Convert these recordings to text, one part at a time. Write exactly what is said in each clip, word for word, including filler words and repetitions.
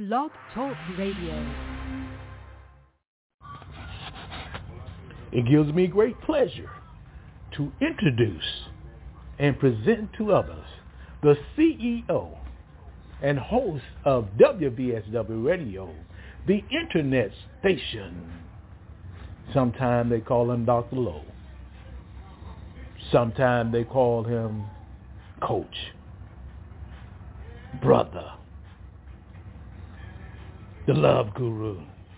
Blog Talk Radio. It gives me great pleasure to introduce and present to others the C E O and host of W B S W Radio, the internet station. Sometimes they call him Doctor Lowe. Sometimes they call him Coach, Brother, the Love Guru.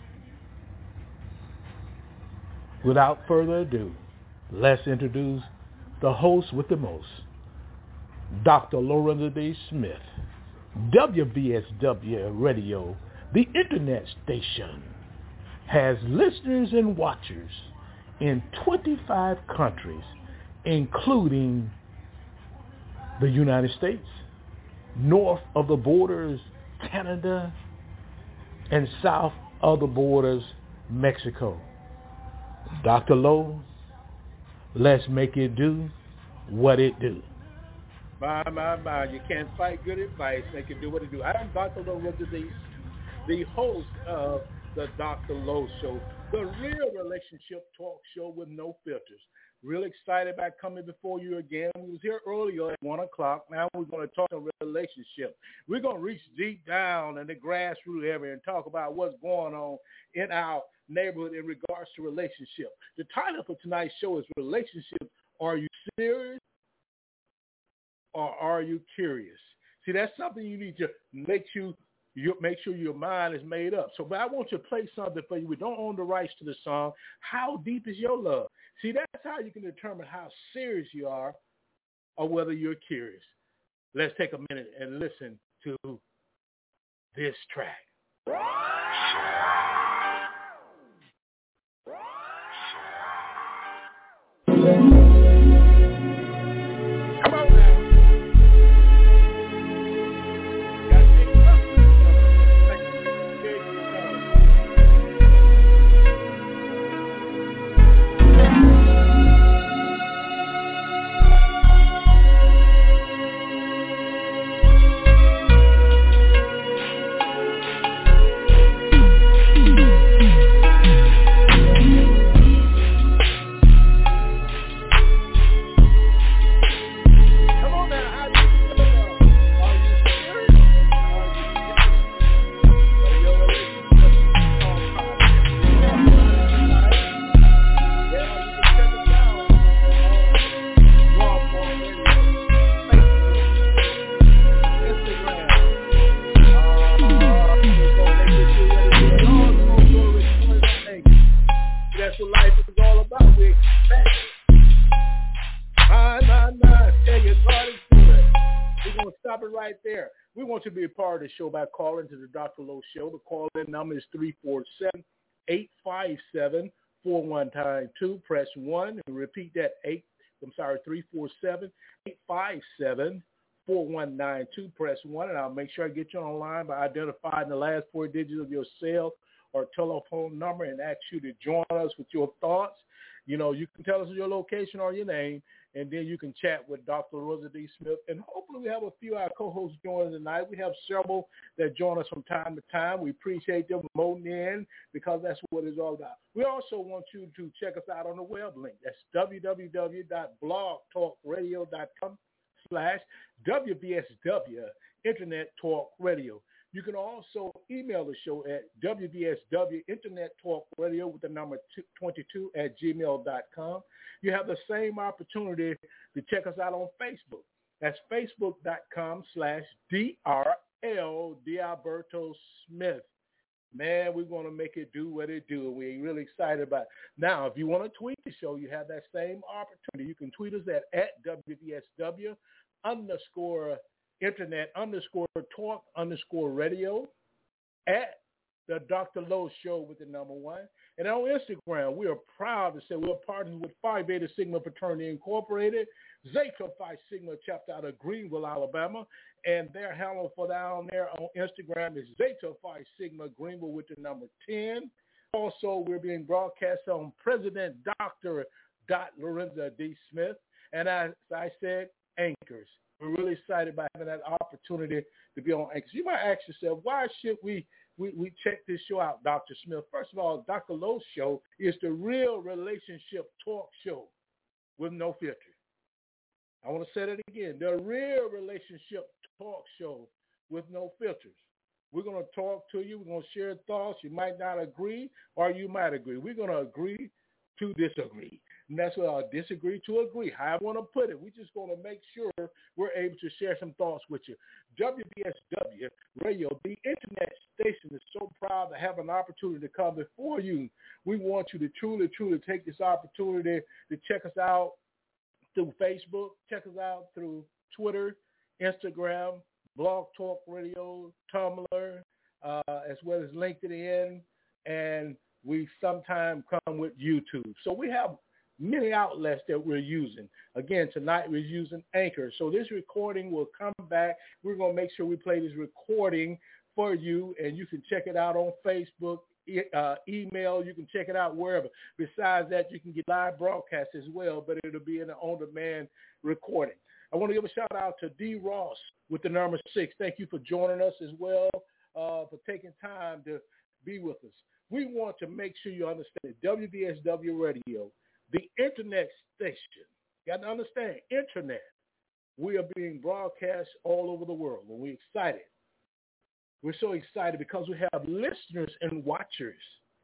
Without further ado, let's introduce the host with the most, Doctor Lorenzo D. Smith, W B S W Radio, the internet station, has listeners and watchers in twenty-five countries, including the United States, north of the borders, Canada, and south of the borders, Mexico. Doctor Lowe, let's make it do what it do. My, my, my, you can't fight good advice. Make it do what it do. I'm Doctor Lowe, the, the host of the Doctor Lowe Show, the real relationship talk show with no filters. Real excited about coming before you again. We was here earlier at one o'clock. Now we're going to talk about relationship. We're going to reach deep down in the grassroots area and talk about what's going on in our neighborhood in regards to relationship. The title for tonight's show is Relationship. Are you serious or are you curious? See, that's something you need to make you You make sure your mind is made up. So, but I want you to play something for you. We don't own the rights to the song. How deep is your love? See, that's how you can determine how serious you are or whether you're curious. Let's take a minute and listen to this track. To be a part of the show by calling to the Doctor Lowe Show. The call-in number is three four seven, eight five seven, four one nine two. Press one and repeat that. Eight. I'm sorry, three four seven, eight five seven, four one nine two. Press one, and I'll make sure I get you online by identifying the last four digits of your cell or telephone number and ask you to join us with your thoughts. You know, you can tell us your location or your name, and then you can chat with Doctor Lorenzo D. Smith. And hopefully we have a few of our co-hosts joining tonight. We have several that join us from time to time. We appreciate them voting in because that's what it's all about. We also want you to check us out on the web link. That's www.blogtalkradio.com slash WBSW Internet Talk Radio. You can also email the show at W B S W Internet Talk Radio with the number twenty-two at gmail dot com. You have the same opportunity to check us out on Facebook. That's facebook.com slash DRL Dialberto Smith. Man, we're going to make it do what it do. We're really excited about it. Now, if you want to tweet the show, you have that same opportunity. You can tweet us at, at WBSW underscore internet underscore talk underscore radio, at the Doctor Lowe Show with the number one. And on Instagram, we are proud to say we're partnering with Phi Beta Sigma Fraternity Incorporated, Zeta Phi Sigma chapter out of Greenville, Alabama, and their handle for down there on Instagram is Zeta Phi Sigma Greenville with the number ten. Also, we're being broadcast on President Doctor Lorenzo D. Smith, and as I said, anchors We're really excited about having that opportunity to be on Anchor. You might ask yourself, why should we, we, we check this show out, Doctor Smith? First of all, Doctor Lowe's show is the real relationship talk show with no filter. I want to say that again. The real relationship talk show with no filters. We're going to talk to you. We're going to share thoughts. You might not agree, or you might agree. We're going to agree to disagree. And that's what I'll disagree to agree. How I want to put it. We're just going to make sure we're able to share some thoughts with you. W B S W Radio, the internet station, is so proud to have an opportunity to come before you. We want you to truly, truly take this opportunity to check us out through Facebook, check us out through Twitter, Instagram, Blog Talk Radio, Tumblr, uh, as well as LinkedIn, and we sometimes come with YouTube. So we have many outlets that we're using. Again, tonight we're using Anchor. So this recording will come back. We're going to make sure we play this recording for you, and you can check it out on Facebook, e- uh, email. You can check it out wherever. Besides that, you can get live broadcasts as well, but it'll be in an on-demand recording. I want to give a shout-out to D. Ross with the number six. Thank you for joining us as well, uh, for taking time to be with us. We want to make sure you understand W B S W Radio, the internet station. You got to understand, internet. We are being broadcast all over the world, and we're excited. We're so excited because we have listeners and watchers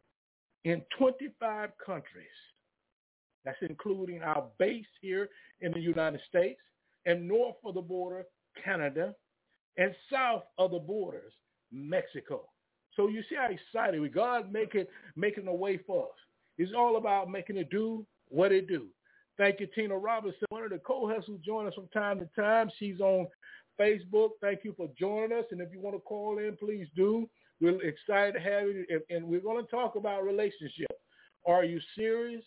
in twenty-five countries. That's including our base here in the United States, and north of the border, Canada, and south of the borders, Mexico. So you see how excited we God making making a way for us. It's all about making it do what it do. Thank you, Tina Robinson, one of the co-hosts who join us from time to time. She's on Facebook. Thank you for joining us. And if you want to call in, please do. We're excited to have you. And we're going to talk about relationship. Are you serious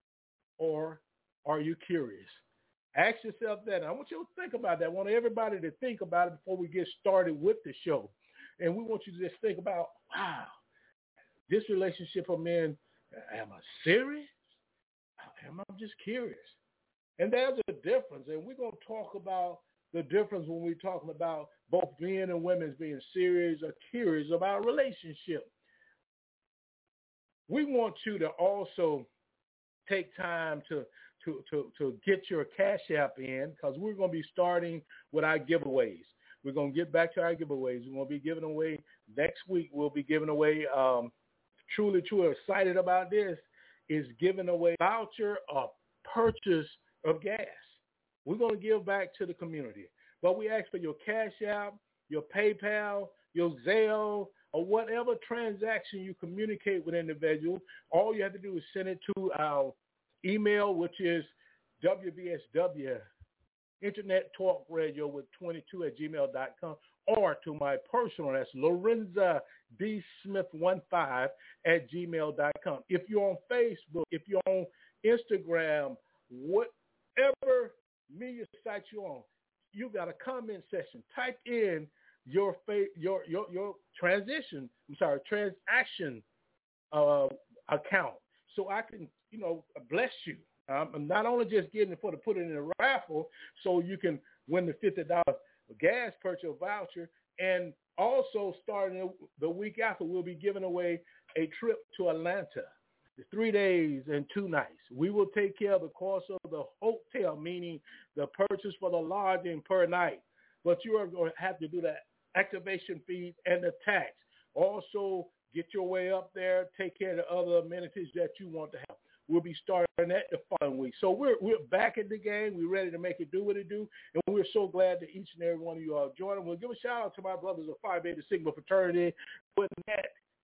or are you curious? Ask yourself that. I want you to think about that. I want everybody to think about it before we get started with the show. And we want you to just think about, wow, this relationship I'm in, am I serious? Am I just curious? And there's a difference. And we're going to talk about the difference when we're talking about both men and women being serious or curious about a relationship. We want you to also take time to to to, to get your Cash App in, because we're going to be starting with our giveaways. We're going to get back to our giveaways. We're going to be giving away next week. We'll be giving away, um, truly, truly excited about this, is giving away a voucher or purchase of gas. We're going to give back to the community. But we ask for your Cash App, your PayPal, your Zelle, or whatever transaction you communicate with an individual. All you have to do is send it to our email, which is W B S W Internet Talk Radio with twenty-two at gmail dot com, or to my personal, that's Lorenza D. Smith one five at gmail dot com. If you're on Facebook, if you're on Instagram, whatever media site you're on, you got a comment section. Type in your fa- your your your transition, I'm sorry, transaction uh, account, so I can, you know, bless you. Um, I'm not only just getting it for to put it in a raffle so you can win the fifty dollars gas purchase voucher, and also starting the week after, we'll be giving away a trip to Atlanta, three days and two nights. We will take care of the cost of the hotel, meaning the purchase for the lodging per night, but you are going to have to do the activation fees and the tax. Also, get your way up there, take care of the other amenities that you want to have. We'll be starting that the following week. So we're we're back in the game. We're ready to make it do what it do. And we're so glad that each and every one of you are joining. We'll give a shout out to my brothers of Phi Beta Sigma fraternity with that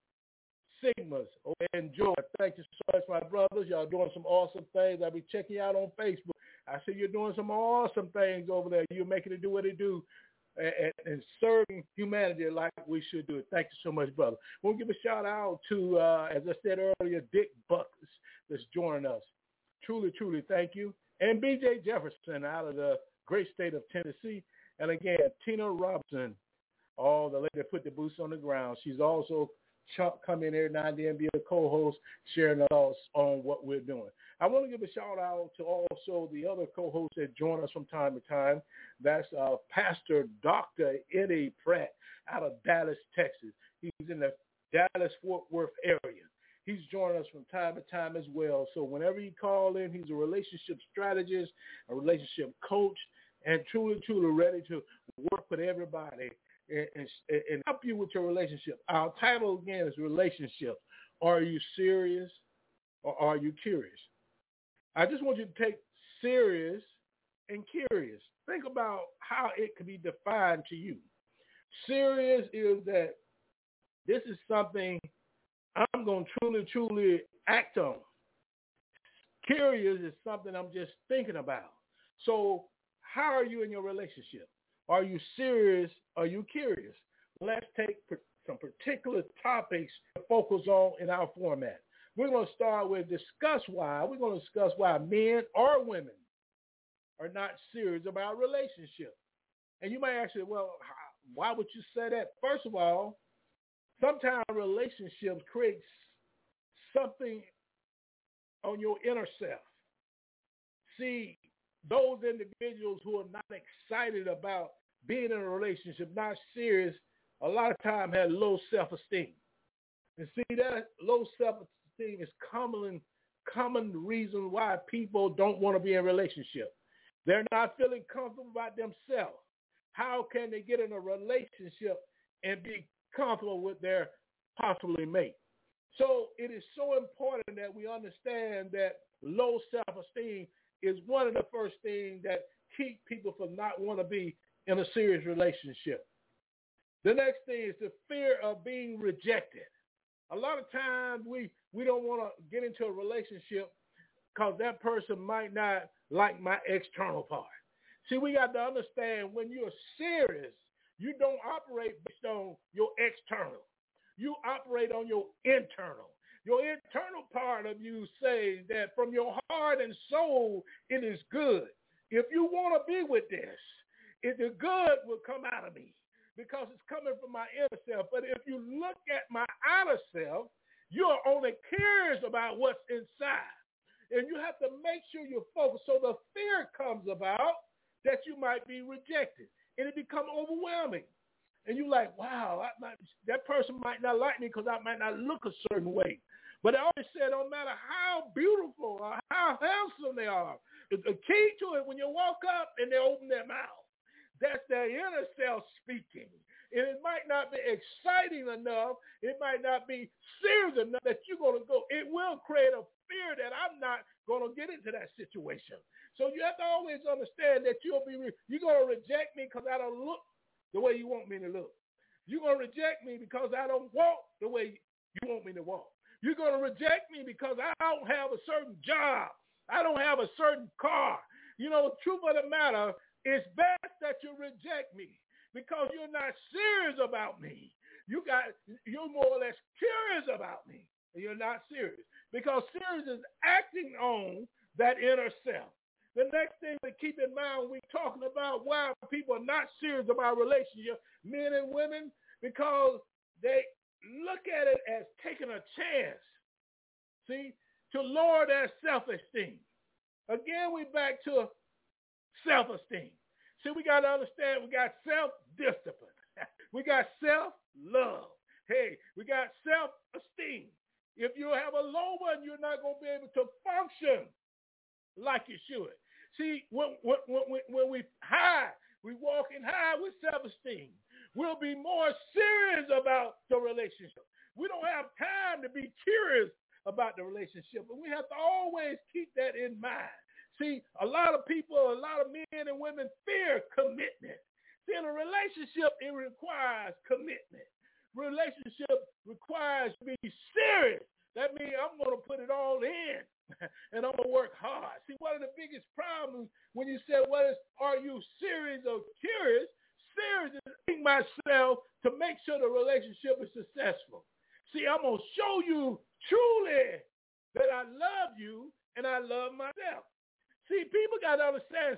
Sigmas. Oh, enjoy. Thank you so much, my brothers. Y'all doing some awesome things. I'll be checking you out on Facebook. I see you're doing some awesome things over there. You're making it do what it do. And, and serving humanity like we should do it. Thank you so much, brother. We'll give a shout out to, uh, as I said earlier, Dick Bucks that's joining us. Truly, truly, thank you. And B J Jefferson out of the great state of Tennessee. And again, Tina Robinson, oh, the lady that put the boots on the ground. She's also Chunk come in every now and then, be a co-host, sharing our thoughts on what we're doing. I want to give a shout out to also the other co-hosts that join us from time to time. That's uh, Pastor Doctor Eddie Pratt out of Dallas, Texas. He's in the Dallas-Fort Worth area. He's joining us from time to time as well. So whenever you call in, he's a relationship strategist, a relationship coach, and truly, truly ready to work with everybody and, and, and help you with your relationship. Our title, again, is Relationships. Are you serious or are you curious? I just want you to take serious and curious. Think about how it could be defined to you. Serious is that this is something I'm going to truly, truly act on. Curious is something I'm just thinking about. So how are you in your relationship? Are you serious? Are you curious? Let's take some particular topics to focus on in our format. We're going to start with discuss why. We're going to discuss why men or women are not serious about relationships. And you might ask me, well, why would you say that? First of all, sometimes relationships create something on your inner self. See, those individuals who are not excited about being in a relationship, not serious, a lot of time have low self-esteem. And see, that low self-esteem is common, common reason why people don't want to be in a relationship. They're not feeling comfortable about themselves. How can they get in a relationship and be comfortable with their possibly mate? So it is so important that we understand that low self-esteem is one of the first things that keep people from not want to be in a serious relationship. The next thing is the fear of being rejected. A lot of times we, we don't want to get into a relationship because that person might not like my external part. See, we got to understand when you're serious, you don't operate based on your external. You operate on your internal. Your internal part of you says that from your heart and soul, it is good. If you want to be with this, it, the good will come out of me because it's coming from my inner self. But if you look at my outer self, you're only curious about what's inside. And you have to make sure you're focused. So the fear comes about that you might be rejected. And it becomes overwhelming. And you're like, wow, I might, that person might not like me because I might not look a certain way. But I always say, no matter how beautiful or how handsome they are, the key to it, when you walk up and they open their mouth, that's their inner self speaking. And it might not be exciting enough. It might not be serious enough that you're going to go. It will create a fear that I'm not going to get into that situation. So you have to always understand that you'll be, re- you're going to reject me because I don't look the way you want me to look. You're going to reject me because I don't walk the way you want me to walk. You're going to reject me because I don't have a certain job. I don't have a certain car. You know, the truth of the matter, it's best that you reject me because you're not serious about me. You got, you're more or less curious about me, and you're not serious because serious is acting on that inner self. The next thing to keep in mind when we're talking about why people are not serious about relationships, men and women, because they look at it as taking a chance, see, to lower their self-esteem. Again, we're back to self-esteem. See, we got to understand we got self-discipline. We got self-love. Hey, we got self-esteem. If you have a low one, you're not going to be able to function like you should. See, when, when, when, when we high, we walking high with self-esteem. We'll be more serious about the relationship. We don't have time to be curious about the relationship, but we have to always keep that in mind. See, a lot of people, a lot of men and women fear commitment. See, in a relationship, it requires commitment. Relationship requires to be serious. That means I'm going to put it all in, and I'm going to work hard. See, one of the biggest problems when you say, well, is, are you serious or curious? Serious is asking myself to make sure the relationship is successful. See, I'm going to show you truly that I love you and I love myself. See, people got to understand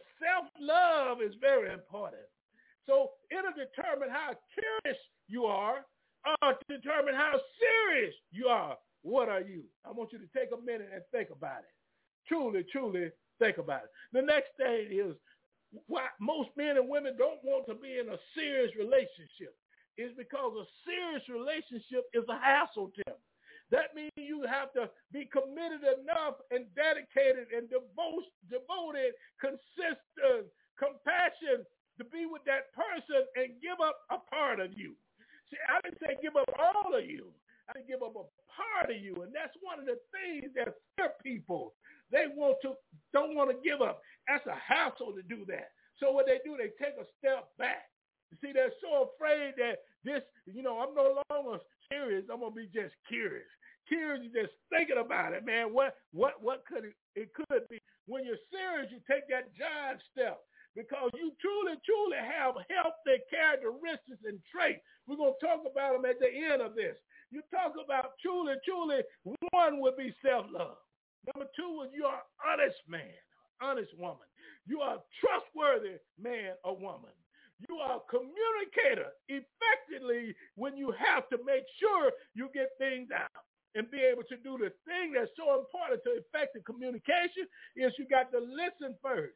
self-love is very important. So it'll determine how curious you are uh, to determine how serious you are. What are you? I want you to take a minute and think about it. Truly, truly think about it. The next thing is why most men and women don't want to be in a serious relationship is because a serious relationship is a hassle to them. That means you have to be committed enough and dedicated and devote, devoted, consistent, compassion to be with that person and give up a part of you. See, I didn't say give up all of you. I didn't give up a part of you. And that's one of the things that fear people. They want to, don't want to give up. That's a hassle to do that. So what they do, they take a step back. You see, they're so afraid that this, you know, I'm no longer serious. I'm going to be just curious. Curious is just thinking about it, man. What what what could it, it could be. When you're serious, you take that giant step because you truly, truly have healthy characteristics and traits. We're going to talk about them at the end of this. You talk about truly, truly, one would be self-love. Number two is you are an honest man, honest woman. You are a trustworthy man or woman. You are a communicator effectively when you have to make sure you get things out and be able to do the thing that's so important to effective communication is you got to listen first.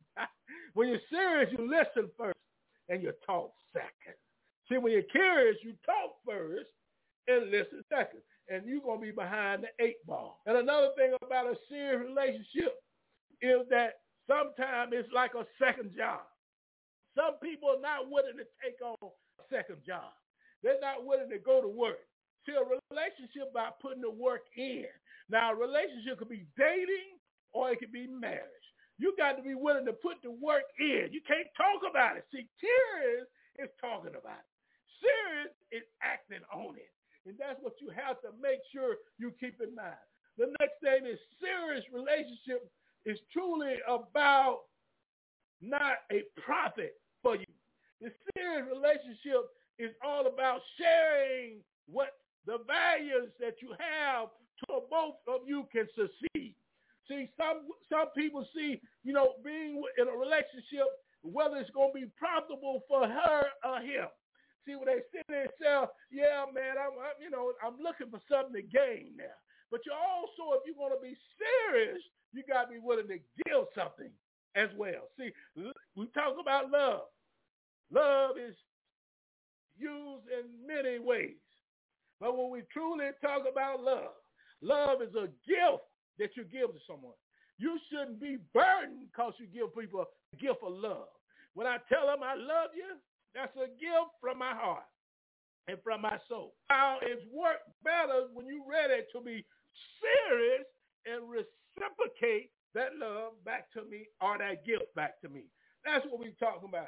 When you're serious, you listen first and you talk second. See, when you're curious, you talk first and listen second. And you're going to be behind the eight ball. And another thing about a serious relationship is that sometimes it's like a second job. Some people are not willing to take on a second job. They're not willing to go to work. See, a relationship by putting the work in. Now, a relationship could be dating or it could be marriage. You got to be willing to put the work in. You can't talk about it. See, serious is talking about it. Serious is acting on it. And that's what you have to make sure you keep in mind. The next thing is serious relationship is truly about not a profit for you. The serious relationship is all about sharing what the values that you have so both of you can succeed. See, some some people see, you know, being in a relationship, whether it's going to be profitable for her or him. See, when they sit there and say, yeah, man, I'm, I'm, you know, I'm looking for something to gain now. But you also, if you're going to be serious, you got to be willing to give something as well. See, we talk about love. Love is used in many ways. But when we truly talk about love, love is a gift that you give to someone. You shouldn't be burdened because you give people a gift of love. When I tell them I love you, that's a gift from my heart and from my soul. Now, it's worked better when you're ready to be serious and reciprocate that love back to me or that gift back to me. That's what we're talking about.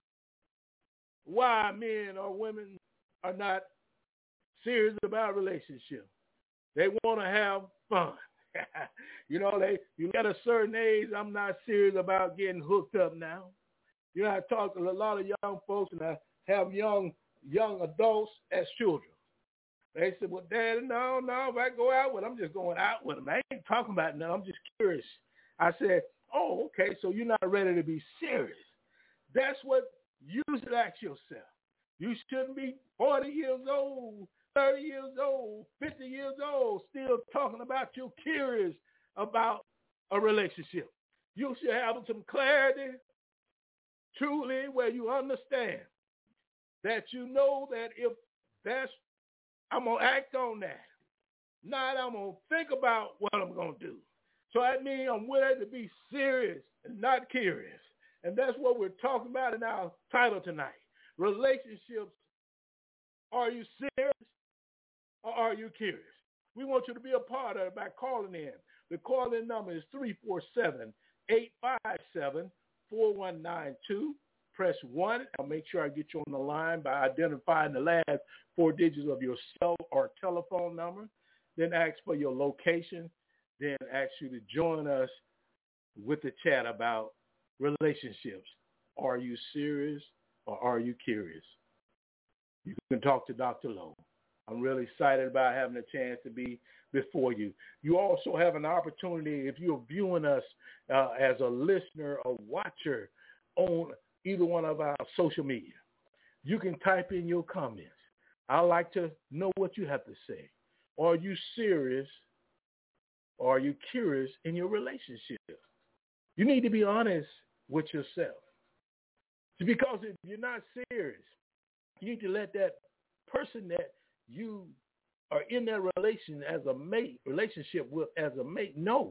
Why men or women are not serious about relationships. They want to have fun. You know, they you at a certain age, I'm not serious about getting hooked up now. You know, I talk to a lot of young folks, and I have young young adults as children. They said, well, Daddy, no, no, if I go out with them, I'm just going out with them. I ain't talking about nothing. I'm just curious. I said, oh, okay, so you're not ready to be serious. That's what you should ask yourself. You shouldn't be forty years old, thirty years old, fifty years old, still talking about you're curious about a relationship. You should have some clarity, truly, where you understand that you know that if that's, I'm going to act on that. Not I'm going to think about what I'm going to do. So that means I'm willing to be serious and not curious. And that's what we're talking about in our title tonight. Relationships, are you serious or are you curious? We want you to be a part of it by calling in. The call-in number is three four seven, eight five seven, four one nine two. Press one. I'll make sure I get you on the line by identifying the last four digits of your cell or telephone number. Then ask for your location. Then ask you to join us with the chat about relationships. Are you serious or are you curious? You can talk to Doctor Lowe. I'm really excited about having a chance to be before you. You also have an opportunity, if you're viewing us uh, as a listener or watcher on either one of our social media, you can type in your comments. I like to know what you have to say. Are you serious or are you curious in your relationship? You need to be honest with yourself. Because if you're not serious, you need to let that person that you are in that relation as a mate, relationship with as a mate know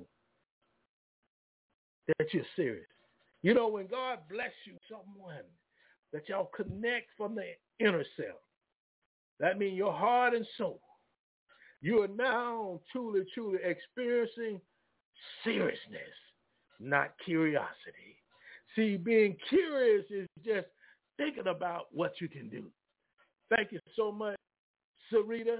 that you're serious. You know, when God bless you someone that y'all connect from the inner self, that means your heart and soul, you are now truly, truly experiencing seriousness, not curiosity. See, being curious is just thinking about what you can do. Thank you so much, Sarita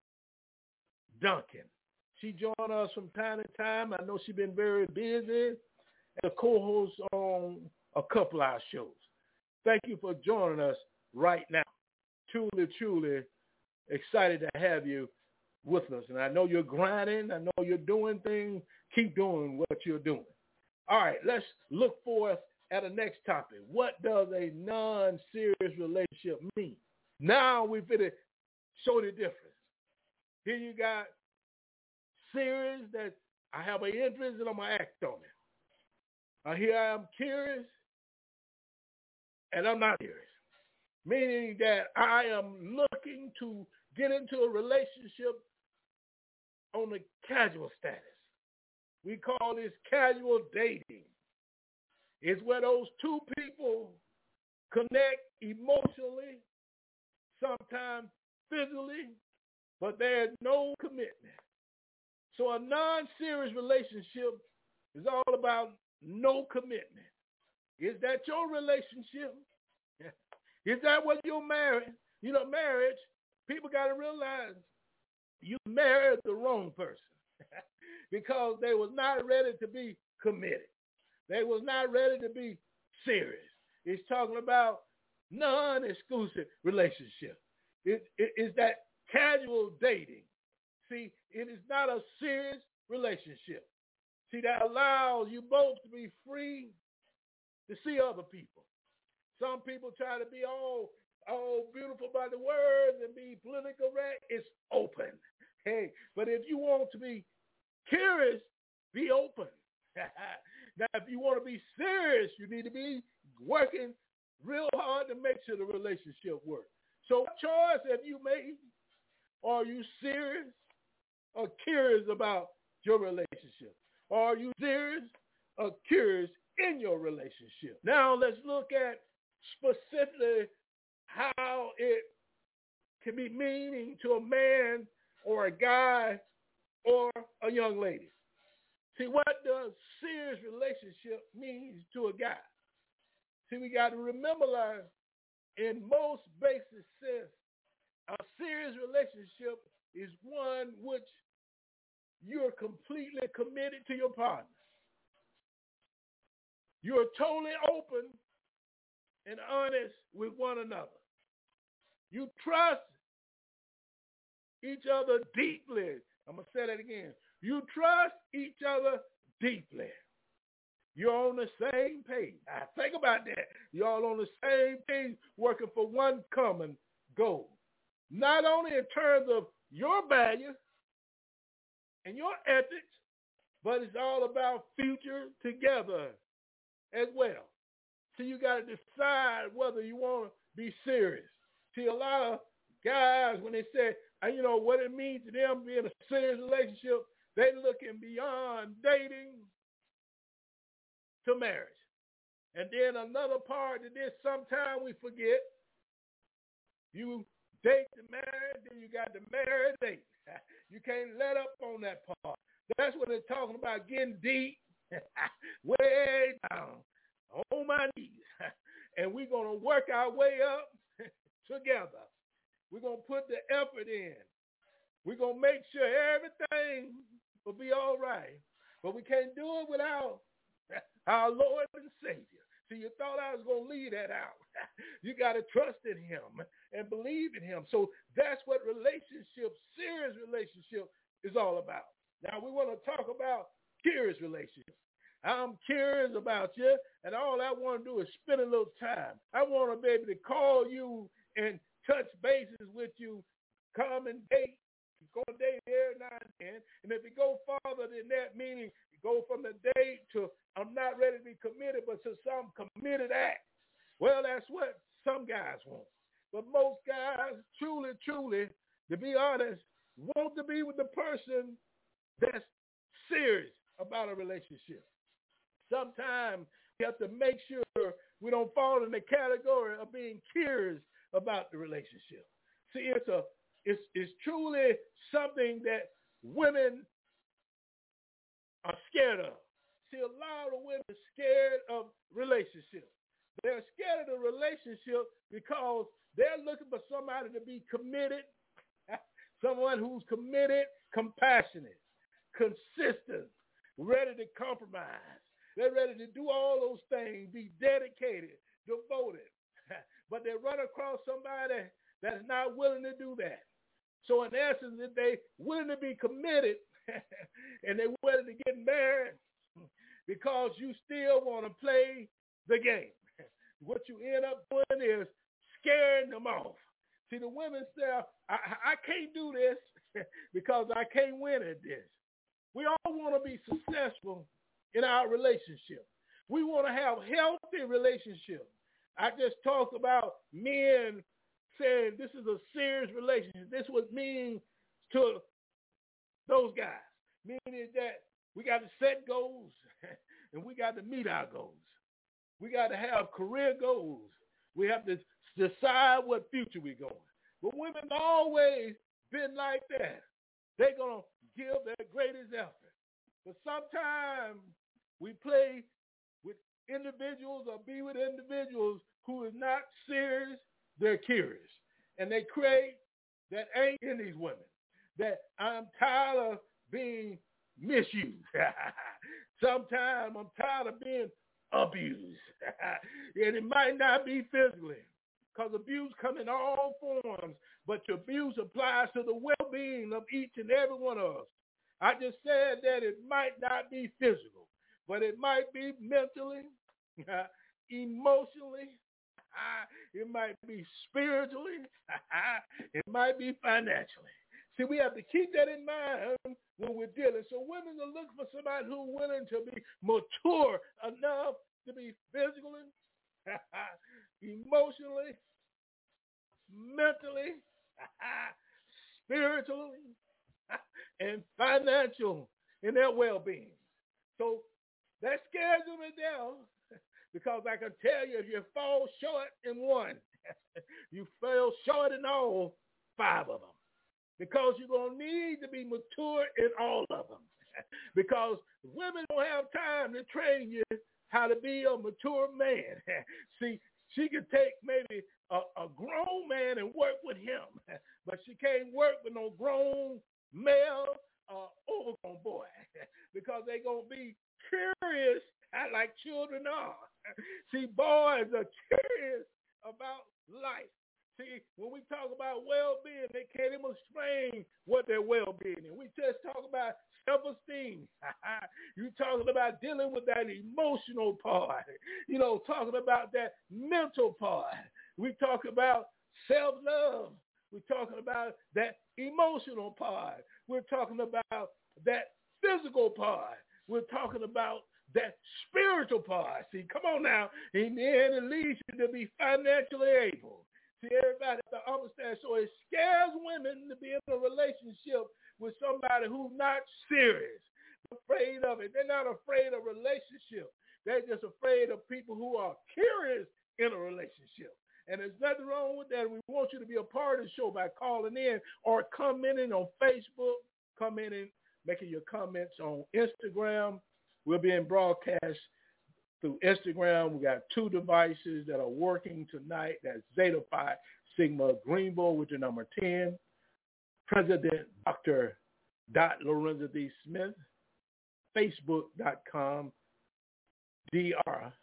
Duncan. She joined us from time to time. I know she's been very busy as a co-host on a couple of our shows. Thank you for joining us right now. Truly, truly excited to have you with us. And I know you're grinding. I know you're doing things. Keep doing what you're doing. All right, let's look forth at the next topic. What does a non-serious relationship mean? Now we've been to show the difference. Here you got serious, that I have an interest and I'm going to act on it. Uh, here I am curious and I'm not serious. Meaning that I am looking to get into a relationship on a casual status. We call this casual dating. It's where those two people connect emotionally, sometimes physically, but there's no commitment. So a non-serious relationship is all about no commitment. Is that your relationship? Is that what you're married? You know, marriage, people got to realize you married the wrong person because they was not ready to be committed. They was not ready to be serious. It's talking about non-exclusive relationship. It, it, it's that casual dating. See, it is not a serious relationship. See, that allows you both to be free to see other people. Some people try to be all, all beautiful by the words and be politically correct. It's open. Hey, but if you want to be curious, be open. Now, if you want to be serious, you need to be working real hard to make sure the relationship works. So what choice have you made? Are you serious or curious about your relationship? Are you serious or curious in your relationship? Now, let's look at specifically how it can be meaning to a man or a guy or a young lady. See, what does serious relationship mean to a guy? See, we got to remember, like, in most basic sense, a serious relationship is one which you're completely committed to your partner. You're totally open and honest with one another. You trust each other deeply. I'm going to say that again. You trust each other deeply. You're on the same page. Now, think about that. You're all on the same page working for one common goal. Not only in terms of your value and your ethics, but it's all about future together as well. So you got to decide whether you want to be serious. See, a lot of guys, when they say, you know, what it means to them being a serious relationship, they looking beyond dating to marriage. And then another part of this, sometimes we forget, you date to marry, then you got to marry date. You can't let up on that part. That's what they're talking about, getting deep, way down, on my knees. And we're going to work our way up together. We're going to put the effort in. We're going to make sure everything will be all right. But we can't do it without our Lord and Savior. See, you thought I was going to leave that out. You got to trust in him and believe in him. So that's what relationship, serious relationship is all about. Now we want to talk about curious relationships. I'm curious about you, and all I want to do is spend a little time. I want to be able to call you and touch bases with you, come and date, go on date every now and then. And if you go farther than that, meaning you go from the date to I'm not ready to be committed, but to some committed act. Well, that's what some guys want. But most guys, truly, truly, to be honest, want to be with the person that's serious about a relationship. Sometimes you have to make sure we don't fall in the category of being curious about the relationship. See, it's a it's it's truly something that women are scared of. See, a lot of women are scared of relationships. They're scared of the relationship because they're looking for somebody to be committed, someone who's committed, compassionate, consistent, ready to compromise. They're ready to do all those things, be dedicated, devoted. But they run across somebody that's not willing to do that. So in essence, if they willing to be committed and they're willing to get married because you still want to play the game. What you end up doing is scaring them off. See, the women say, I, I can't do this because I can't win at this. We all want to be successful in our relationship. We want to have healthy relationships. I just talked about men saying this is a serious relationship. This would mean to those guys, meaning that we got to set goals and we got to meet our goals. We got to have career goals. We have to decide what future we're going. But women always been like that. They're going to give their greatest effort. But sometimes we play with individuals or be with individuals who is not serious, they're curious. And they create that ain't in these women, that I'm tired of being misused. Sometimes I'm tired of being abused. And it might not be physically, because abuse comes in all forms, but abuse applies to the well-being of each and every one of us. I just said that it might not be physical, but it might be mentally, emotionally, it might be spiritually, it might be financially. See, we have to keep that in mind when we're dealing. So women are looking for somebody who's willing to be mature enough to be physically, emotionally, mentally, spiritually, and financial in their well-being. So that scares them down because I can tell you if you fall short in one, you fell short in all five of them. Because you're going to need to be mature in all of them. Because women don't have time to train you how to be a mature man. See, she can take maybe a, a grown man and work with him, but she can't work with no grown male or overgrown boy because they're going to be curious like children are. See, boys are curious about life. See, when we talk about well-being, they can't even explain what their well-being is. We just talk about self-esteem. You're talking about dealing with that emotional part. You know, talking about that mental part. We talk about self-love. We're talking about that emotional part. We're talking about that physical part. We're talking about that spiritual part. See, come on now. And then it leads you to be financially able. See, everybody has to understand. So it scares women to be in a relationship with somebody who's not serious, afraid of it. They're not afraid of relationship. They're just afraid of people who are curious in a relationship. And there's nothing wrong with that. We want you to be a part of the show by calling in or commenting on Facebook, commenting, making your comments on Instagram. We'll be in broadcast through Instagram. We got two devices that are working tonight. That's Zeta Phi Sigma Greenville, which is number ten. President Doctor Dot Lorenzo D. Smith, Facebook.com, D R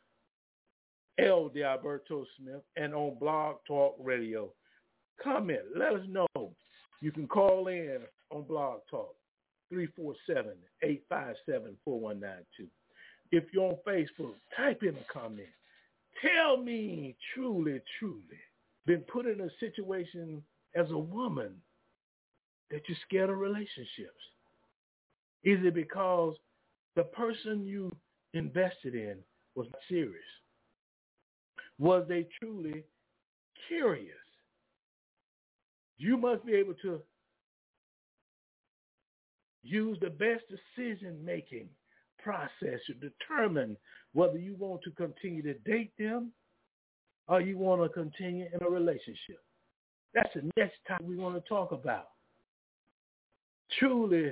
L D. Alberto Smith, and on Blog Talk Radio. Comment. Let us know. You can call in on Blog Talk, three four seven, eight five seven, four one nine two. If you're on Facebook, type in a comment. Tell me truly, truly been put in a situation as a woman that you're scared of relationships? Is it because the person you invested in was not serious? Was they truly curious? You must be able to use the best decision-making process to determine whether you want to continue to date them or you want to continue in a relationship. That's the next time we want to talk about. Truly,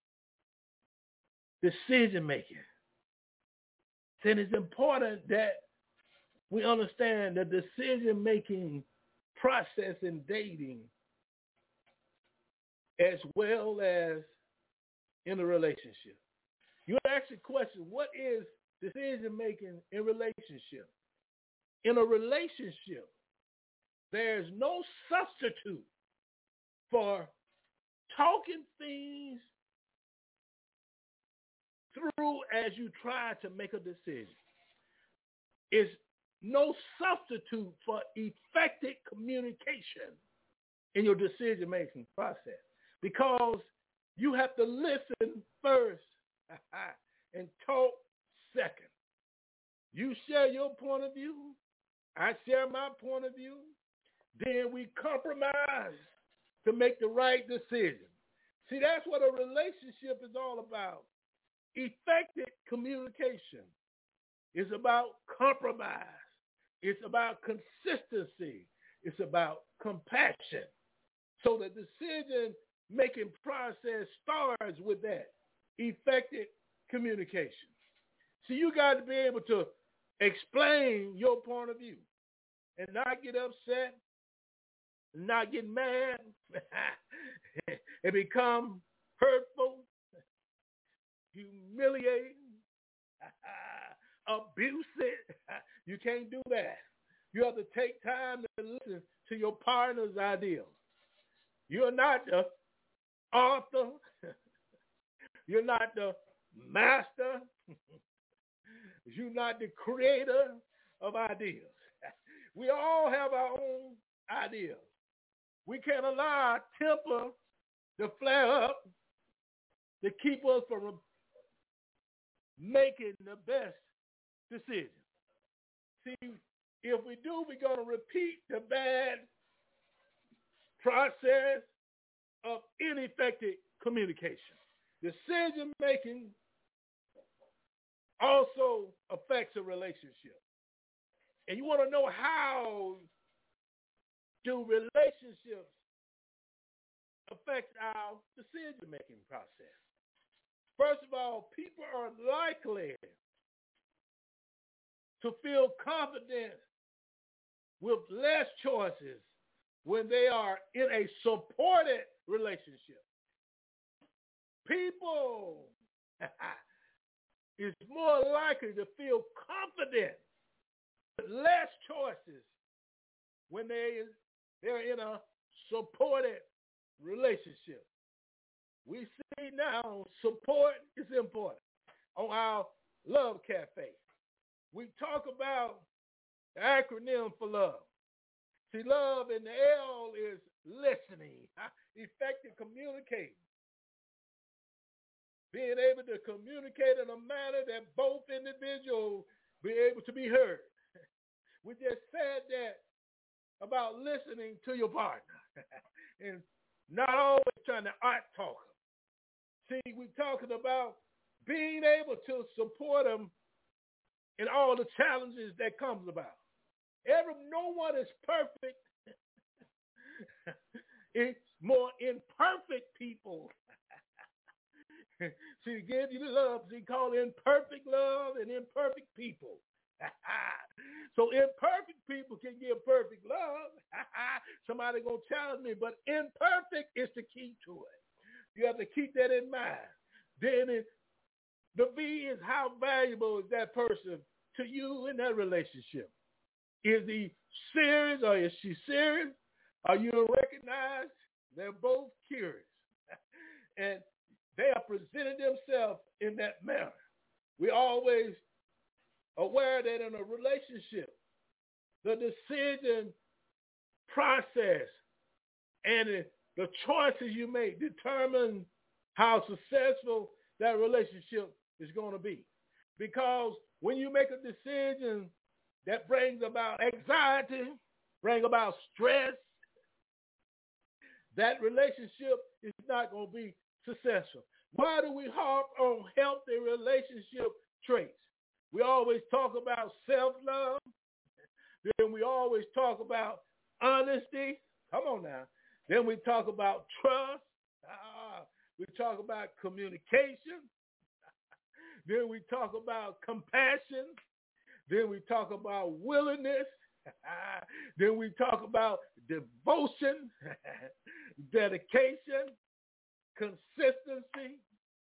decision-making. Then it's important that we understand the decision-making process in dating as well as in a relationship. You ask the question, what is decision-making in relationship? In a relationship, there's no substitute for talking things through as you try to make a decision. It's no substitute for effective communication in your decision-making process, because you have to listen first and talk second. You share your point of view, I share my point of view, then we compromise to make the right decision. See, that's what a relationship is all about. Effective communication is about compromise. It's about consistency. It's about compassion. So the decision-making process starts with that, effective communication. So you got to be able to explain your point of view and not get upset, not get mad, and become hurtful, humiliating, abusive. You can't do that. You have to take time to listen to your partner's ideals. You're not the author. You're not the master. You're not the creator of ideas. We all have our own ideas. We can't allow our temper to flare up to keep us from making the best decision. See, if we do, we're going to repeat the bad process of ineffective communication. Decision-making also affects a relationship. And you want to know how do relationships affect our decision-making process. First of all, people are likely to feel confident with less choices when they are in a supported relationship. People is more likely to feel confident with less choices when they, they're in a supported relationship. We see now support is important. On our Love Cafe, we talk about the acronym for love. See, love in the L is listening, effective communicating. Being able to communicate in a manner that both individuals be able to be heard. We just said that about listening to your partner and not always trying to out talk them. See, we're talking about being able to support them in all the challenges that comes about. Every, no one is perfect. It's more imperfect people. See, to give you the love, see, call imperfect love and imperfect people. So imperfect people can give perfect love. Somebody going to challenge me, but imperfect is the key to it. You have to keep that in mind. Then it, the V is how valuable is that person to you in that relationship. Is he serious or is she serious? Are you recognize they're both curious? And they are presenting themselves in that manner. We're always aware that in a relationship, the decision process and it, the choices you make determine how successful that relationship is going to be. Because when you make a decision that brings about anxiety, brings about stress, that relationship is not going to be successful. Why do we harp on healthy relationship traits? We always talk about self-love. Then we always talk about honesty. Come on now. Then we talk about trust. Ah, we talk about communication. Then we talk about compassion. Then we talk about willingness. Then we talk about devotion, dedication, consistency,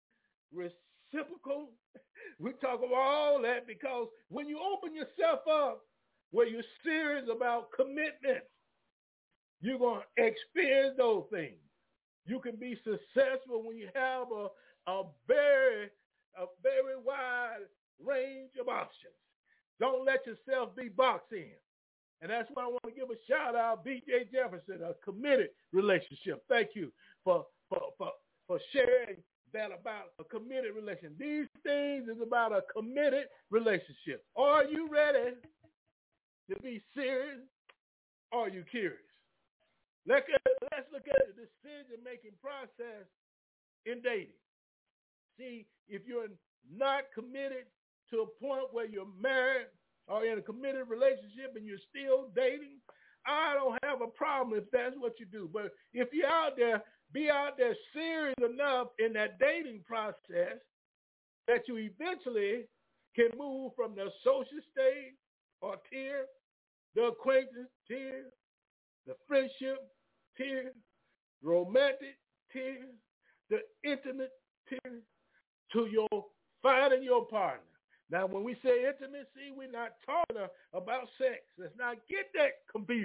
reciprocal. We talk about all that because when you open yourself up, where you're serious about commitment, you're going to experience those things. You can be successful when you have a, a very, a very wide range of options. Don't let yourself be boxed in. And that's why I want to give a shout out, B J Jefferson, a committed relationship. Thank you for, for, for, for sharing that about a committed relationship. These things is about a committed relationship. Are you ready to be serious? Or are you curious? Let's, let's look at the decision-making process in dating. See, if you're not committed to a point where you're married or in a committed relationship and you're still dating, I don't have a problem if that's what you do. But if you're out there, be out there serious enough in that dating process that you eventually can move from the social stage or tier, the acquaintance tier, the friendship tier, romantic tier, the intimate tier, to your finding your partner. Now, when we say intimacy, we're not talking about sex. Let's not get that confused.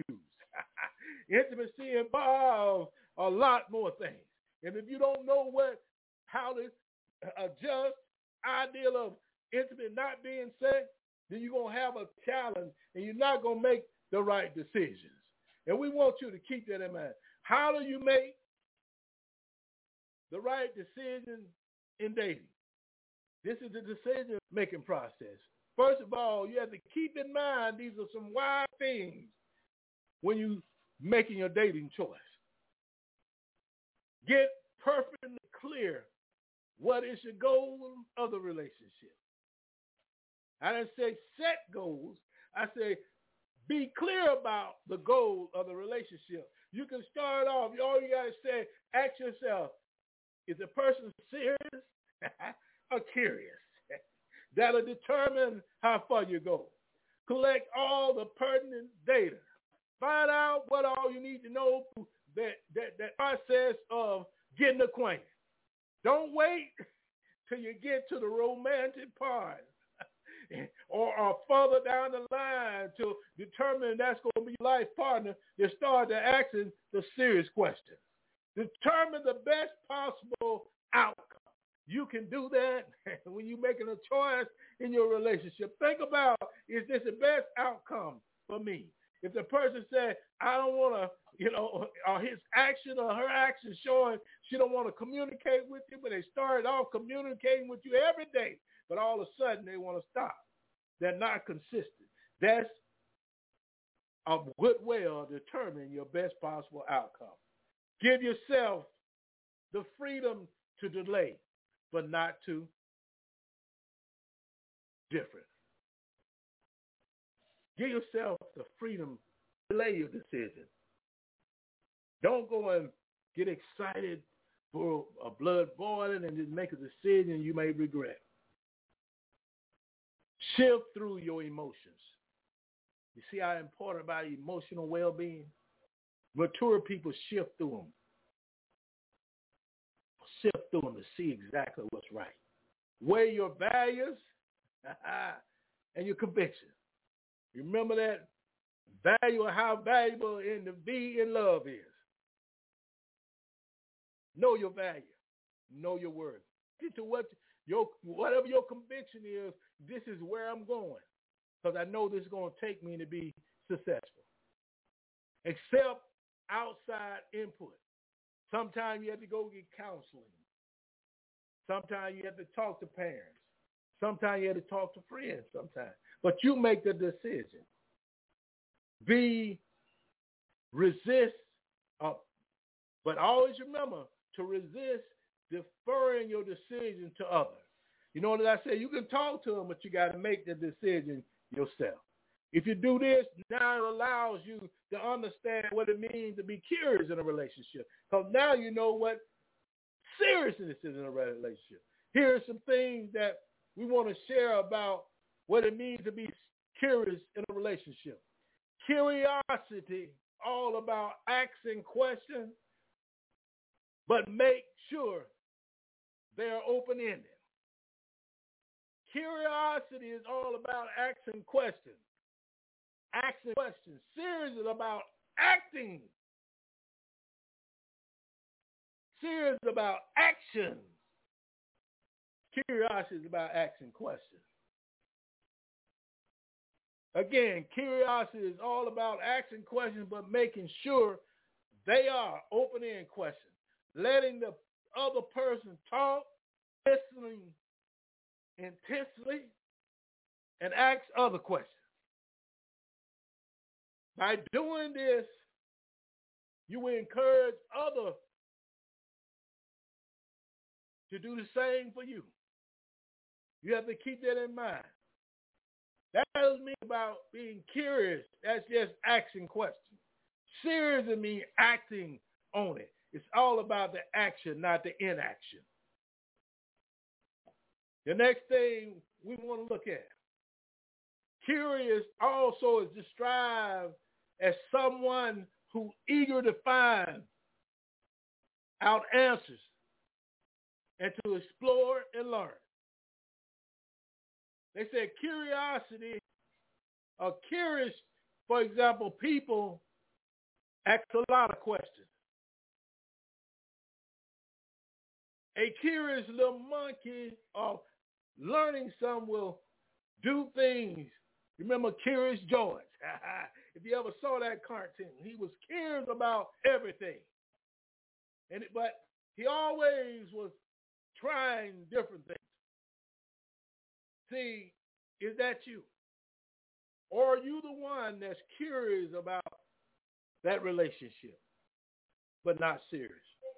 Intimacy involves a lot more things. And if you don't know what, how to adjust ideal of intimate not being sex, then you're going to have a challenge and you're not going to make the right decisions. And we want you to keep that in mind. How do you make the right decision in dating? This is the decision-making process. First of all, you have to keep in mind these are some wide things when you're making your dating choice. Get perfectly clear what is your goal of the relationship. I didn't say set goals. I say be clear about the goal of the relationship. You can start off, all you got to say, ask yourself, is the person serious or curious? That'll determine how far you go. Collect all the pertinent data. Find out what all you need to know that, that, that process of getting acquainted. Don't wait till you get to the romantic part or, or further down the line to determine that's going to be your life partner to start to asking the serious questions. Determine the best possible outcome. You can do that when you're making a choice in your relationship. Think about, is this the best outcome for me? If the person said, I don't want to, you know, or his action or her action showing she don't want to communicate with you, but they started off communicating with you every day, but all of a sudden they want to stop. They're not consistent. That's a good way of determining your best possible outcome. Give yourself the freedom to delay, but not too different. Give yourself the freedom to delay your decision. Don't go and get excited for a blood boiling and just make a decision you may regret. Shift through your emotions. You see how important about emotional well-being? Mature people shift through them. Sift through them to see exactly what's right. Weigh your values and your convictions. Remember that value of how valuable in the V in love is. Know your value. Know your worth. Get to what your whatever your conviction is, this is where I'm going. Because I know this is going to take me to be successful. accept outside input. Sometimes you have to go get counseling. Sometimes you have to talk to parents. Sometimes you have to talk to friends sometimes. But you make the decision. Be, resist, uh, but always remember to resist deferring your decision to others. You know what I say? You can talk to them, but you got to make the decision yourself. If you do this, now it allows you to understand what it means to be curious in a relationship. Because now you know what seriousness is in a relationship. Here are some things that we want to share about what it means to be curious in a relationship. Curiosity, all about asking questions, but make sure they're open-ended. Curiosity is all about asking questions. Asking questions. Serious is about acting. Serious is about action. Curiosity is about asking questions. Again, curiosity is all about asking questions, but making sure they are open-ended questions. Letting the other person talk, listening intensely, and ask other questions. By doing this, you will encourage others to do the same for you. You have to keep that in mind. That doesn't mean about being curious. That's just asking questions. Serious means acting on it. It's all about the action, not the inaction. The next thing we want to look at. Curious also is described as someone who's eager to find out answers and to explore and learn. They said curiosity, or curious, for example, people ask a lot of questions. A curious little monkey or learning some will do things. Remember Curious George? If you ever saw that cartoon, he was curious about everything. And it, but he always was trying different things. See, is that you? Or are you the one that's curious about that relationship, but not serious?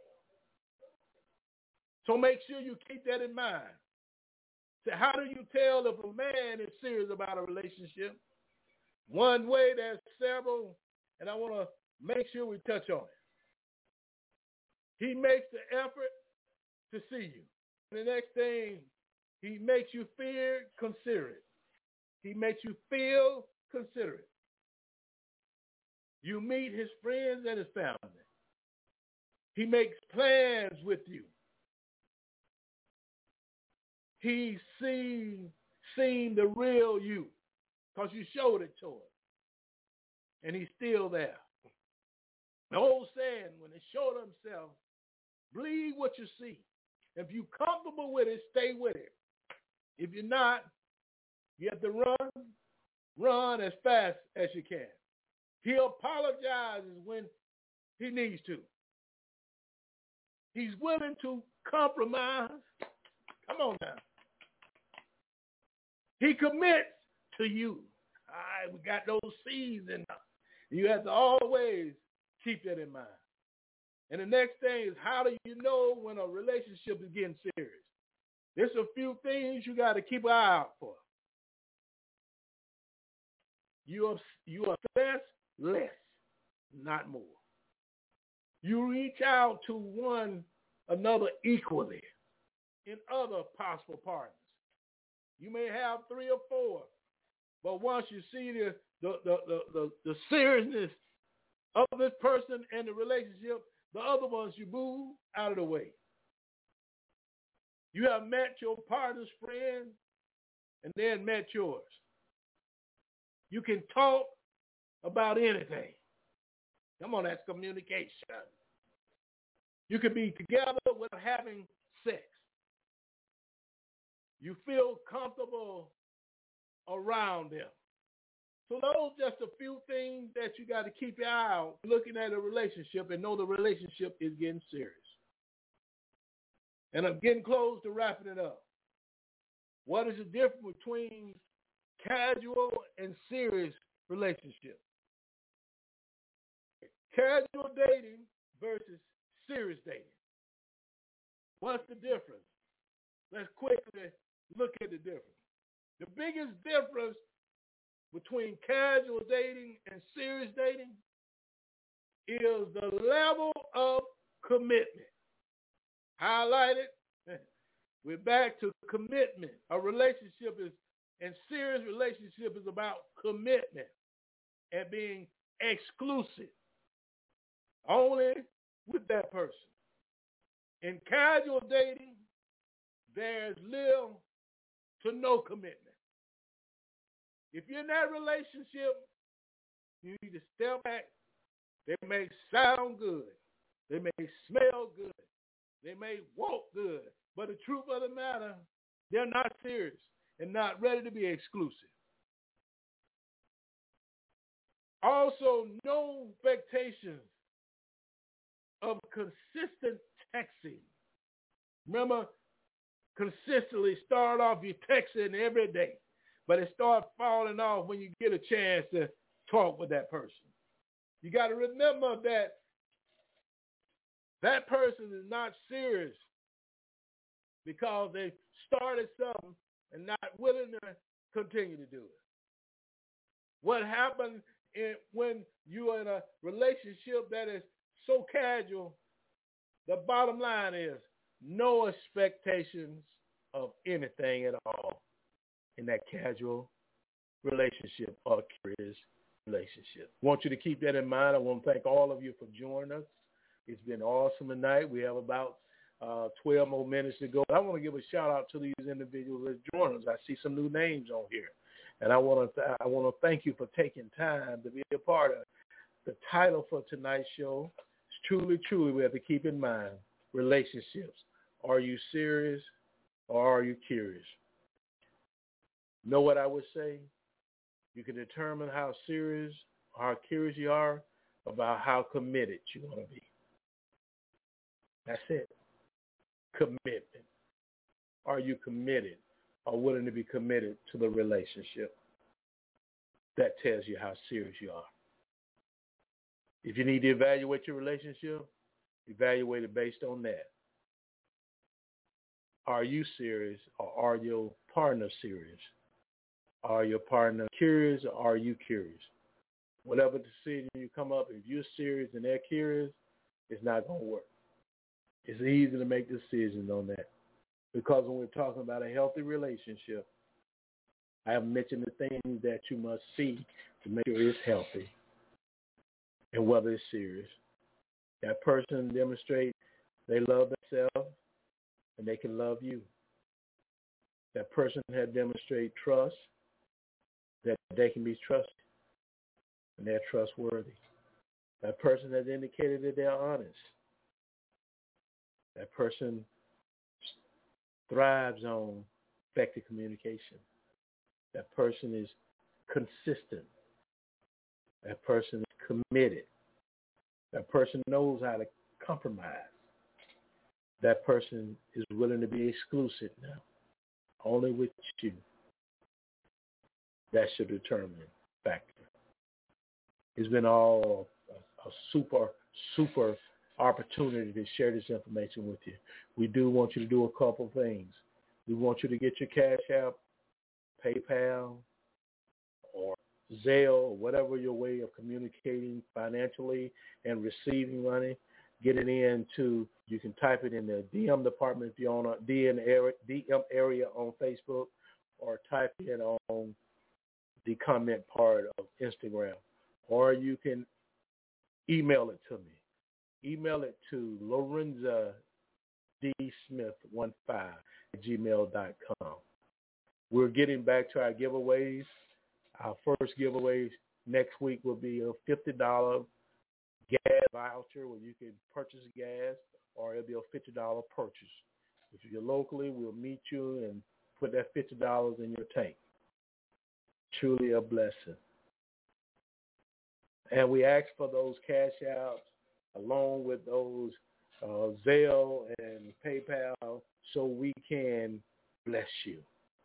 So make sure you keep that in mind. So how do you tell if a man is serious about a relationship? One way, there's several, and I want to make sure we touch on it. He makes the effort to see you. And the next thing, he makes you feel considerate. He makes you feel considerate. You meet his friends and his family. He makes plans with you. He seen, seen the real you because you showed it to him. And he's still there. The old saying, when they show themselves, believe what you see. If you're comfortable with it, stay with it. If you're not, you have to run, run as fast as you can. He apologizes when he needs to. He's willing to compromise. Come on now. He commits to you. All right, we got those seeds in us. You have to always keep that in mind. And the next thing is, how do you know when a relationship is getting serious? There's a few things you got to keep an eye out for. You, you assess less, not more. You reach out to one another equally in other possible partners. You may have three or four, but once you see the the, the, the, the, the seriousness of this person and the relationship, the other ones you move out of the way. You have met your partner's friend and then met yours. You can talk about anything. Come on, that's communication. You can be together without having sex. You feel comfortable around them. So those are just a few things that you got to keep your eye on looking at a relationship and know the relationship is getting serious. And I'm getting close to wrapping it up. What is the difference between casual and serious relationships? Casual dating versus serious dating. What's the difference? Let's quickly look at the difference. The biggest difference between casual dating and serious dating is the level of commitment. Highlight it. We're back to commitment. A relationship is, and serious relationship is about commitment and being exclusive. Only with that person. In casual dating, there's little to no commitment. If you're in that relationship, you need to step back. They may sound good. They may smell good. They may walk good. But the truth of the matter, they're not serious and not ready to be exclusive. Also, no expectations of consistent texting. Remember, consistently start off your texting every day, but it starts falling off when you get a chance to talk with that person. You got to remember that that person is not serious because they started something and not willing to continue to do it. What happens in, when you're in a relationship that is so casual, the bottom line is no expectations of anything at all in that casual relationship or curious relationship. I want you to keep that in mind. I want to thank all of you for joining us. It's been awesome tonight. We have about uh, twelve more minutes to go. I want to give a shout out to these individuals that joined us. I see some new names on here, and I want to th- I want to thank you for taking time to be a part of it. The title for tonight's show is truly, truly, we have to keep in mind relationships. Are you serious or are you curious? Know what I would say? You can determine how serious or how curious you are about how committed you want to be. That's it. Commitment. Are you committed or willing to be committed to the relationship? That tells you how serious you are. If you need to evaluate your relationship, evaluate it based on that. Are you serious or are your partner serious? Are your partner curious or are you curious? Whatever decision you come up, if you're serious and they're curious, it's not going to work. It's easy to make decisions on that. Because when we're talking about a healthy relationship, I have mentioned the things that you must see to make sure it's healthy and whether it's serious. That person demonstrates they love themselves and they can love you. That person has demonstrated trust, that they can be trusted and they're trustworthy. That person has indicated that they're honest. That person thrives on effective communication. That person is consistent. That person is committed. That person knows how to compromise. That person is willing to be exclusive now, only with you. That's your determining factor. It's been all a, a super, super opportunity to share this information with you. We do want you to do a couple things. We want you to get your Cash App, PayPal, or Zelle, or whatever your way of communicating financially and receiving money. Get it into, you can type it in the D M department if you're on a D M area, D M area on Facebook, or type it on the comment part of Instagram. Or you can email it to me. Email it to Lorenza D. Smith one five at gmail dot com. We're getting back to our giveaways. Our first giveaway next week will be a fifty dollars gas voucher where you can purchase gas, or it'll be a fifty dollars purchase. If you're locally, we'll meet you and put that fifty dollars in your tank. Truly a blessing. And we ask for those cash outs along with those uh, Zelle and PayPal so we can bless you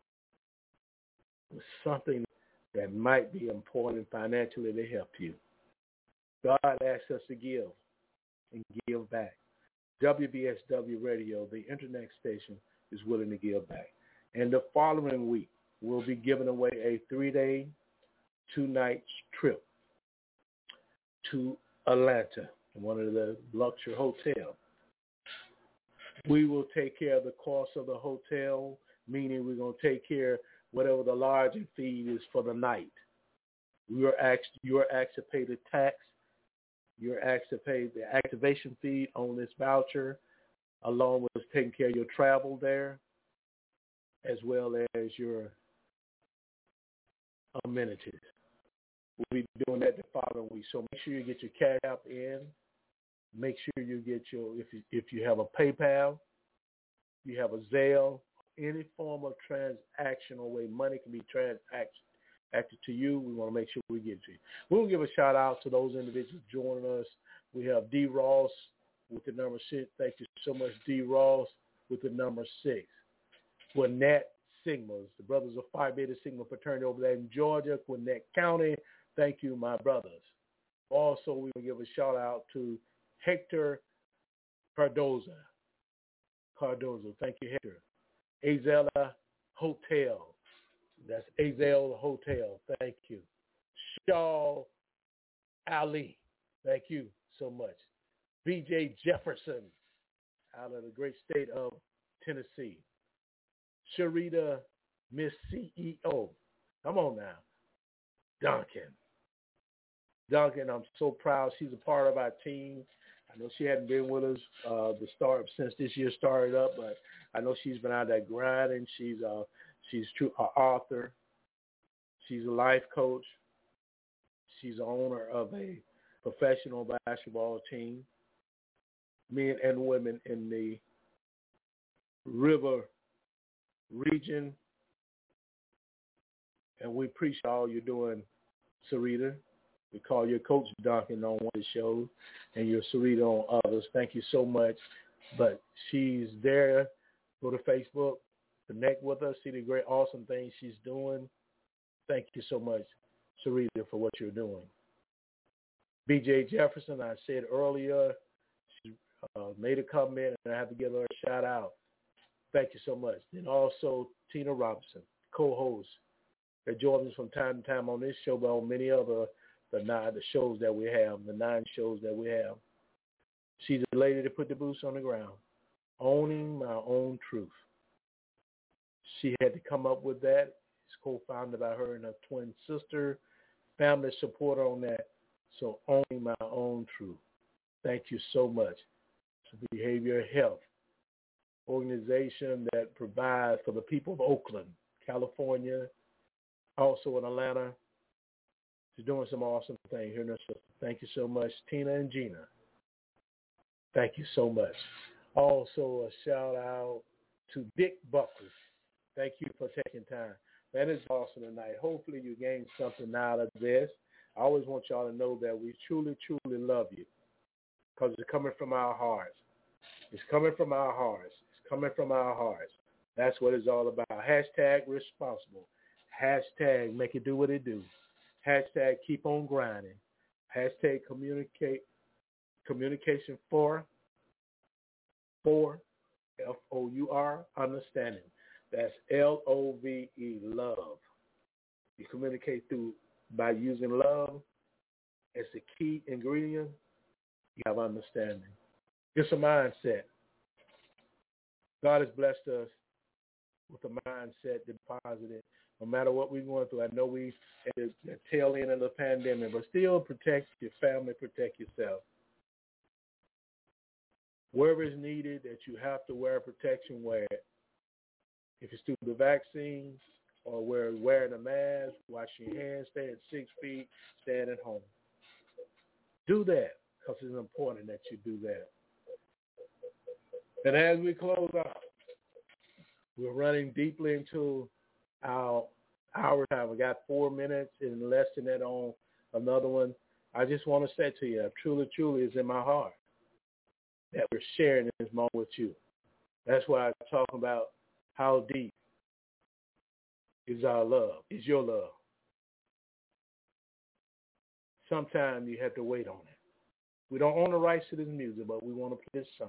with something that might be important financially to help you. God asks us to give and give back. W B S W Radio, the internet station, is willing to give back. And the following week, we'll be giving away a three-day, two-night trip to Atlanta, one of the luxury hotels. We will take care of the cost of the hotel, meaning we're going to take care of whatever the lodging fee is for the night. You're asked, you're asked to pay the tax. You're asked to pay the activation fee on this voucher, along with taking care of your travel there, as well as your amenities. We'll be doing that the following week. So make sure you get your cash app in. Make sure you get your, if you, if you have a PayPal, you have a Zelle, any form of transactional way money can be transacted to you. We want to make sure we get to you. We'll give a shout out to those individuals joining us. We have D. Ross with the number six. Thank you so much, D. Ross, with the number six. Gwinnett Sigmas, the Brothers of Phi Beta Sigma Fraternity over there in Georgia, Gwinnett County. Thank you, my brothers. Also, we will give a shout out to Hector Cardoza. Cardoza, thank you, Hector. Azela Hotel. That's Azela Hotel. Thank you. Shaw Ali. Thank you so much. B J Jefferson out of the great state of Tennessee. Sharita, Miss C E O. Come on now. Duncan. Duncan, I'm so proud. She's a part of our team. I know she hadn't been with us uh, the start since this year started up, but I know she's been out there grinding. She's uh, she's true an author. She's a life coach. She's the owner of a professional basketball team. Men and women in the River region, and we appreciate all you're doing, Sarita. We call your coach Duncan on one of the shows, and your Sarita on others. Thank you so much. But she's there. Go to Facebook, connect with us, see the great, awesome things she's doing. Thank you so much, Sarita, for what you're doing. B J Jefferson, I said earlier, she uh, made a comment, and I have to give her a shout out. Thank you so much. And also Tina Robinson, co-host, that joins us from time to time on this show, but on many other the nine the shows that we have, the nine shows that we have. She's a lady that put the boots on the ground, owning my own truth. She had to come up with that. It's co-founded by her and her twin sister, family supporter on that. So owning my own truth. Thank you so much. It's a behavioral health organization that provides for the people of Oakland, California, also in Atlanta. She's doing some awesome things here in her sister. Thank you so much, Tina and Gina. Thank you so much. Also, a shout out to Dick Buckley. Thank you for taking time. That is awesome tonight. Hopefully you gained something out of this. I always want y'all to know that we truly, truly love you because it's coming from our hearts. It's coming from our hearts. It's coming from our hearts. That's what it's all about. Hashtag responsible. Hashtag make it do what it do. Hashtag keep on grinding. Hashtag communicate, communication for, for, F O U R, understanding. That's L O V E, love. You communicate through by using love as the key ingredient. You have understanding. It's a mindset. God has blessed us with a mindset deposited. No matter what we're going through, I know we at the, the tail end of the pandemic, but still protect your family, protect yourself. Wherever it's needed that you have to wear protection, wear it. If it's through the vaccines or wear, wearing a mask, wash your hands, stay at six feet, stand at home. Do that because it's important that you do that. And as we close out, we're running deeply into our hour time. We got four minutes and less than that on another one. I just want to say to you, truly, truly is in my heart that we're sharing this moment with you. That's why I talk about how deep is our love, is your love. Sometimes you have to wait on it. We don't own the rights to this music, but we want to play this song.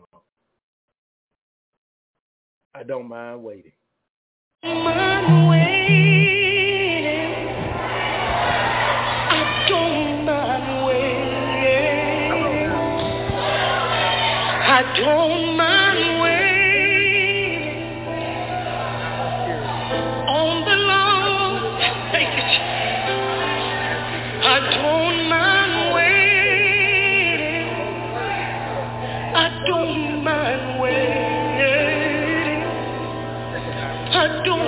I don't mind waiting. Mind waiting. I don't mind waiting. I don't mind waiting on the Lord. Thank you, Jesus. I don't mind waiting. I don't mind waiting. I don't